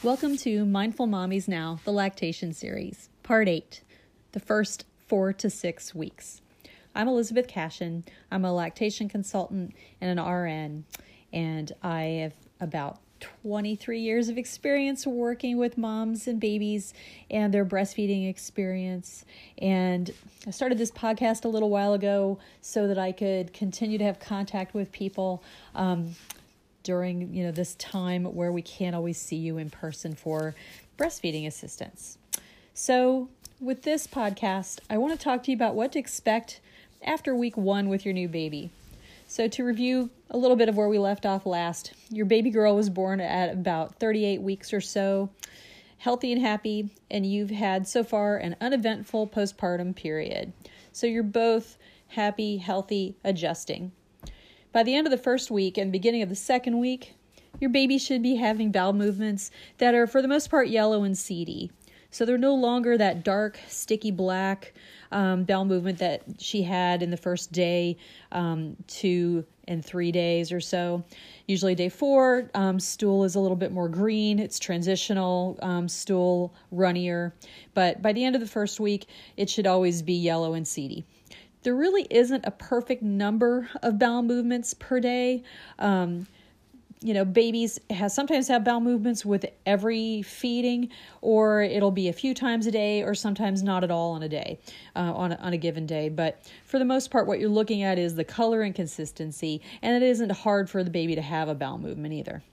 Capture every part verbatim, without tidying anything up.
Welcome to Mindful Mommies Now, the lactation series, part eight, the first four to six weeks. I'm Elizabeth Cashin. I'm a lactation consultant and an R N, and I have about twenty-three years of experience working with moms and babies and their breastfeeding experience. And I started this podcast a little while ago so that I could continue to have contact with people um, during, you know, this time where we can't always see you in person for breastfeeding assistance. So with this podcast, I want to talk to you about what to expect after week one with your new baby. So to review a little bit of where we left off last, your baby girl was born at about thirty-eight weeks or so, healthy and happy, and you've had so far an uneventful postpartum period. So you're both happy, healthy, adjusting. By the end of the first week and beginning of the second week, your baby should be having bowel movements that are for the most part yellow and seedy. So they're no longer that dark, sticky black um, bowel movement that she had in the first day, um, two and three days or so. Usually day four, um, stool is a little bit more green. It's transitional um, stool, runnier. But by the end of the first week, it should always be yellow and seedy. There really isn't a perfect number of bowel movements per day. Um, you know, babies have sometimes have bowel movements with every feeding, or it'll be a few times a day, or sometimes not at all on a day, uh, on, a, on a given day. But for the most part, what you're looking at is the color and consistency, and it isn't hard for the baby to have a bowel movement either.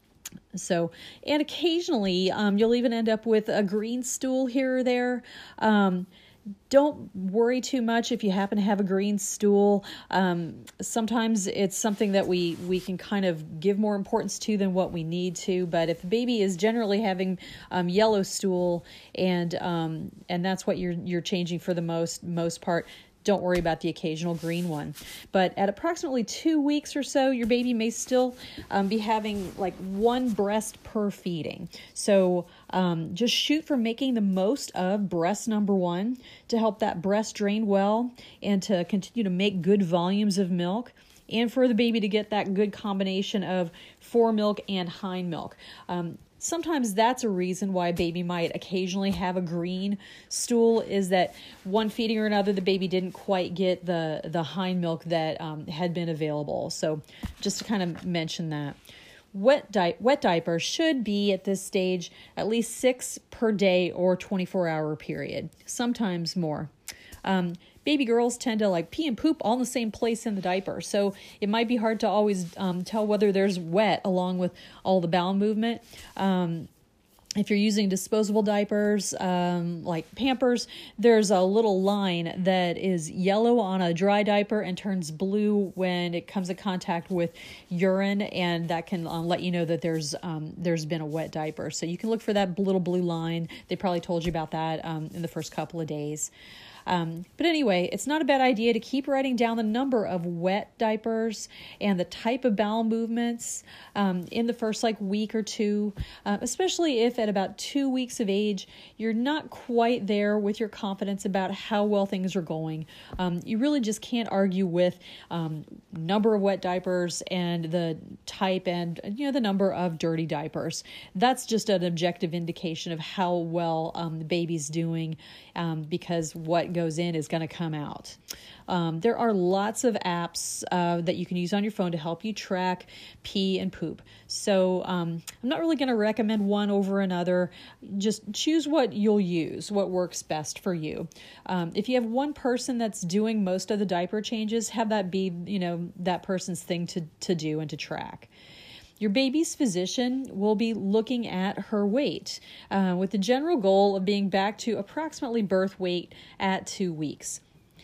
So, and occasionally, um, you'll even end up with a green stool here or there. Um, Don't worry too much if you happen to have a green stool. Um, sometimes it's something that we, we can kind of give more importance to than what we need to. But if the baby is generally having um, yellow stool and um, and that's what you're you're changing for the most most part, don't worry about the occasional green one. But at approximately two weeks or so, your baby may still um, be having like one breast per feeding. So um, just shoot for making the most of breast number one to help that breast drain well and to continue to make good volumes of milk, and for the baby to get that good combination of foremilk and hind milk. Um, Sometimes that's a reason why a baby might occasionally have a green stool, is that one feeding or another, the baby didn't quite get the, the hind milk that um, had been available. So just to kind of mention that. Wet, di- wet diapers should be at this stage at least six per day or twenty-four hour period, sometimes more. Um, baby girls tend to like pee and poop all in the same place in the diaper. So it might be hard to always um, tell whether there's wet along with all the bowel movement. Um, if you're using disposable diapers, um, like Pampers, there's a little line that is yellow on a dry diaper and turns blue when it comes in contact with urine, and that can uh, let you know that there's um, there's been a wet diaper. So you can look for that little blue line. They probably told you about that um, in the first couple of days. Um, but anyway, it's not a bad idea to keep writing down the number of wet diapers and the type of bowel movements um, in the first like week or two, uh, especially if at about two weeks of age, you're not quite there with your confidence about how well things are going. Um, you really just can't argue with um, number of wet diapers and the type and, you know, the number of dirty diapers. That's just an objective indication of how well um, the baby's doing, um, because what goes in is going to come out. Um, there are lots of apps uh, that you can use on your phone to help you track pee and poop. So um, I'm not really going to recommend one over another. Just choose what you'll use, what works best for you. Um, if you have one person that's doing most of the diaper changes, have that be, you know, that person's thing to, to do and to track. Your baby's physician will be looking at her weight uh, with the general goal of being back to approximately birth weight at two weeks.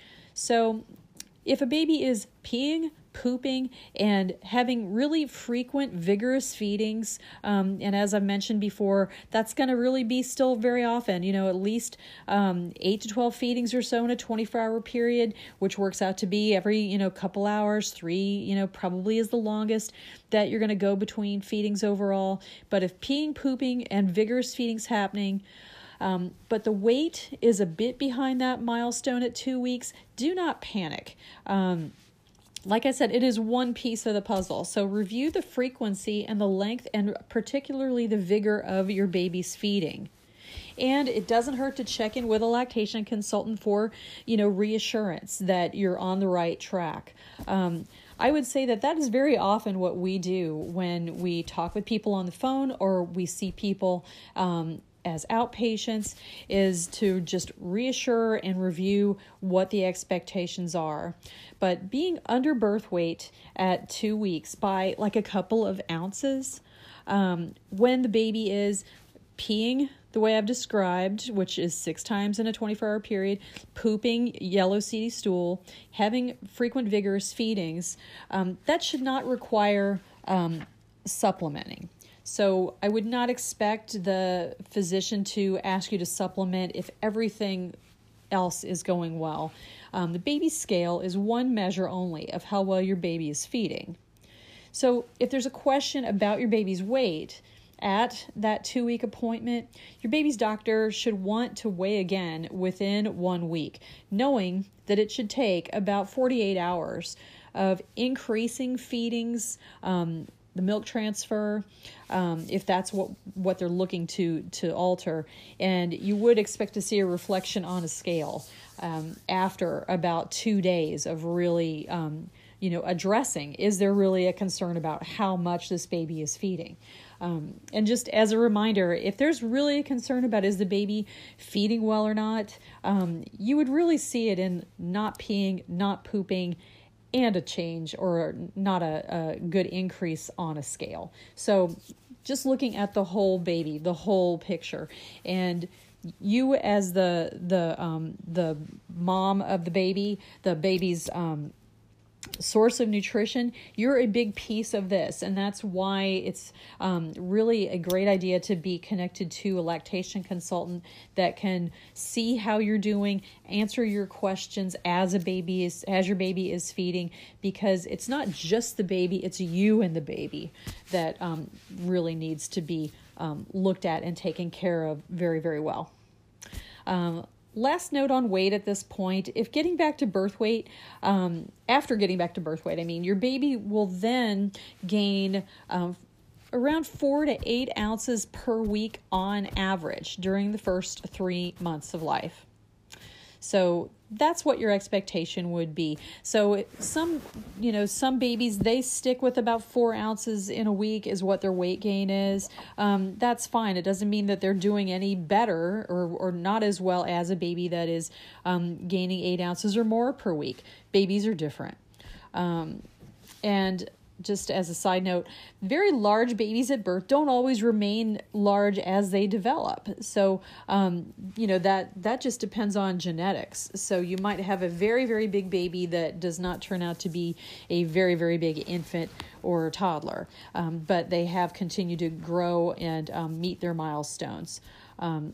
So if a baby is peeing, pooping, and having really frequent, vigorous feedings, um, and as I've mentioned before, that's going to really be still very often, you know, at least um, eight to twelve feedings or so in a twenty-four hour period, which works out to be every, you know, couple hours, three, you know, probably is the longest that you're going to go between feedings overall. But if peeing, pooping, and vigorous feedings happening, Um, but the weight is a bit behind that milestone at two weeks, do not panic. Um, like I said, it is one piece of the puzzle. So review the frequency and the length and particularly the vigor of your baby's feeding. And it doesn't hurt to check in with a lactation consultant for, you know, reassurance that you're on the right track. Um, I would say that that is very often what we do when we talk with people on the phone or we see people um, as outpatients, is to just reassure and review what the expectations are. But being under birth weight at two weeks by like a couple of ounces, um, when the baby is peeing the way I've described, which is six times in a twenty-four hour period, pooping yellow seedy stool, having frequent vigorous feedings, um, that should not require um, supplementing. So I would not expect the physician to ask you to supplement if everything else is going well. Um, the baby scale is one measure only of how well your baby is feeding. So if there's a question about your baby's weight at that two-week appointment, your baby's doctor should want to weigh again within one week, knowing that it should take about forty-eight hours of increasing feedings, um, the milk transfer, um, if that's what, what they're looking to, to alter. And you would expect to see a reflection on a scale um, after about two days of really, um, you know, addressing, is there really a concern about how much this baby is feeding? Um, and just as a reminder, if there's really a concern about is the baby feeding well or not, um, you would really see it in not peeing, not pooping, and a change or not a, a good increase on a scale. So just looking at the whole baby, the whole picture, and you as the the um, the mom of the baby, the baby's um, source of nutrition, you're a big piece of this, and that's why it's um, really a great idea to be connected to a lactation consultant that can see how you're doing, answer your questions as a baby is as your baby is feeding, because it's not just the baby, it's you and the baby that um, really needs to be um, looked at and taken care of very, very well. Um, Last note on weight at this point, if getting back to birth weight, um, after getting back to birth weight, I mean, your baby will then gain um, around four to eight ounces per week on average during the first three months of life. So that's what your expectation would be. So some, you know, some babies, they stick with about four ounces in a week is what their weight gain is. Um, that's fine. It doesn't mean that they're doing any better or, or not as well as a baby that is um, gaining eight ounces or more per week. Babies are different. Um, and just as a side note, very large babies at birth don't always remain large as they develop. So, um, you know, that, that just depends on genetics. So you might have a very, very big baby that does not turn out to be a very, very big infant or toddler, um, but they have continued to grow and um, meet their milestones. Um,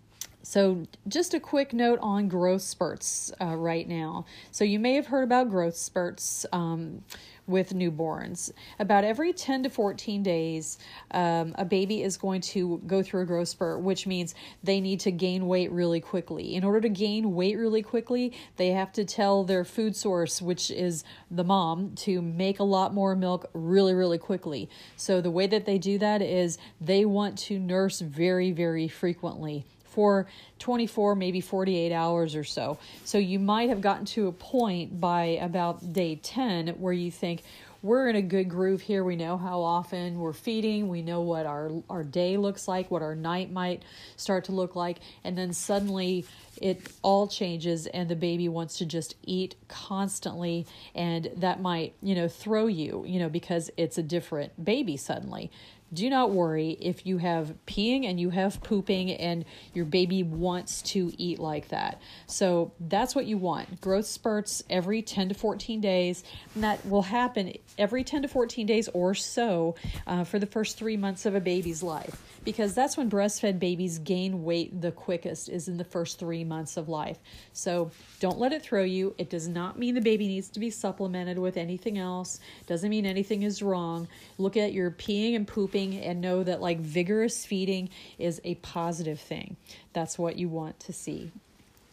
So just a quick note on growth spurts uh, right now. So you may have heard about growth spurts um, with newborns. About every ten to fourteen days, um, a baby is going to go through a growth spurt, which means they need to gain weight really quickly. In order to gain weight really quickly, they have to tell their food source, which is the mom, to make a lot more milk really, really quickly. So the way that they do that is they want to nurse very, very frequently for twenty-four, maybe forty-eight hours or so. So you might have gotten to a point by about day ten where you think, we're in a good groove here. We know how often we're feeding. We know what our, our day looks like, what our night might start to look like. And then suddenly it all changes and the baby wants to just eat constantly. And that might, you know, throw you, you know, because it's a different baby suddenly. Do not worry if you have peeing and you have pooping and your baby wants to eat like that. So that's what you want. Growth spurts every ten to fourteen days. And that will happen every ten to fourteen days or so uh, for the first three months of a baby's life. Because that's when breastfed babies gain weight the quickest, is in the first three months of life. So don't let it throw you. It does not mean the baby needs to be supplemented with anything else. Doesn't mean anything is wrong. Look at your peeing and pooping and know that like vigorous feeding is a positive thing. That's what you want to see.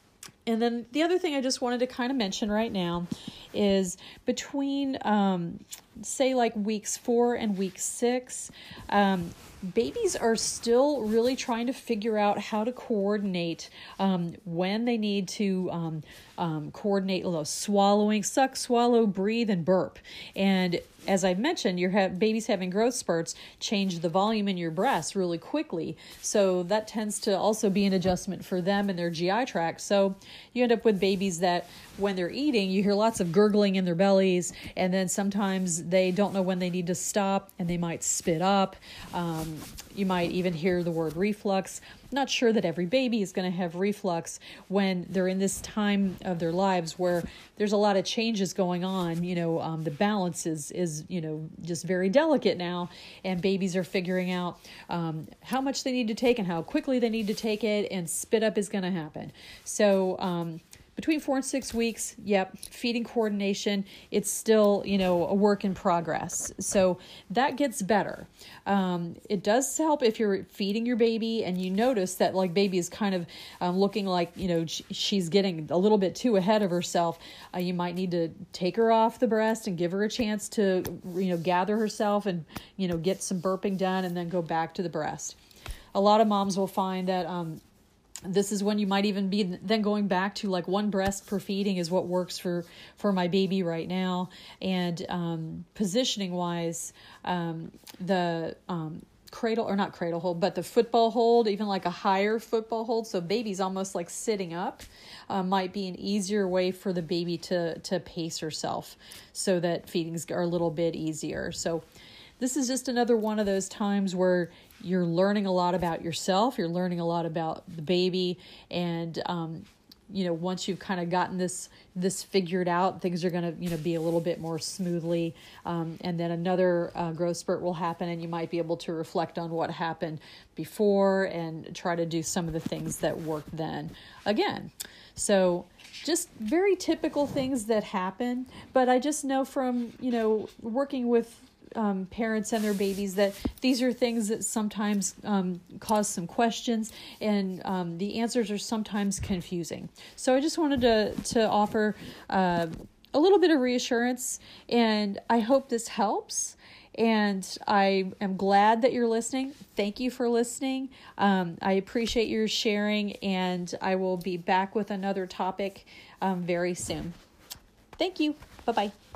And then the other thing I just wanted to kind of mention right now is between, um, say, like weeks four and week six, um, babies are still really trying to figure out how to coordinate um, when they need to um, um, coordinate you know, swallowing, suck, swallow, breathe, and burp. And as I mentioned, your ha- babies having growth spurts change the volume in your breast really quickly. So that tends to also be an adjustment for them and their G I tract. So you end up with babies that when they're eating, you hear lots of gurgling in their bellies, and then sometimes they don't know when they need to stop and they might spit up. Um, you might even hear the word reflux. Not sure that every baby is going to have reflux when they're in this time of their lives where there's a lot of changes going on. You know, um, the balance is, is, you know, just very delicate now, and babies are figuring out um, how much they need to take and how quickly they need to take it, and spit up is going to happen. So, um, between four and six weeks, yep, feeding coordination, it's still, you know, a work in progress. So that gets better. Um, it does help if you're feeding your baby and you notice that like baby is kind of um, looking like, you know, sh- she's getting a little bit too ahead of herself. Uh, you might need to take her off the breast and give her a chance to, you know, gather herself and, you know, get some burping done and then go back to the breast. A lot of moms will find that, um, this is when you might even be then going back to like one breast per feeding is what works for, for my baby right now. And um, positioning wise, um, the um, cradle or not cradle hold, but the football hold, even like a higher football hold. So baby's almost like sitting up uh, might be an easier way for the baby to, to pace herself so that feedings are a little bit easier. So this is just another one of those times where you're learning a lot about yourself. You're learning a lot about the baby. And, um, you know, once you've kind of gotten this, this figured out, things are going to, you know, be a little bit more smoothly. Um, and then another uh, growth spurt will happen and you might be able to reflect on what happened before and try to do some of the things that worked then again. So just very typical things that happen. But I just know from, you know, working with Um, parents and their babies that these are things that sometimes um, cause some questions, and um, the answers are sometimes confusing. So I just wanted to to offer uh, a little bit of reassurance, and I hope this helps. And I am glad that you're listening. Thank you for listening. Um, I appreciate your sharing, and I will be back with another topic um, very soon. Thank you. Bye-bye.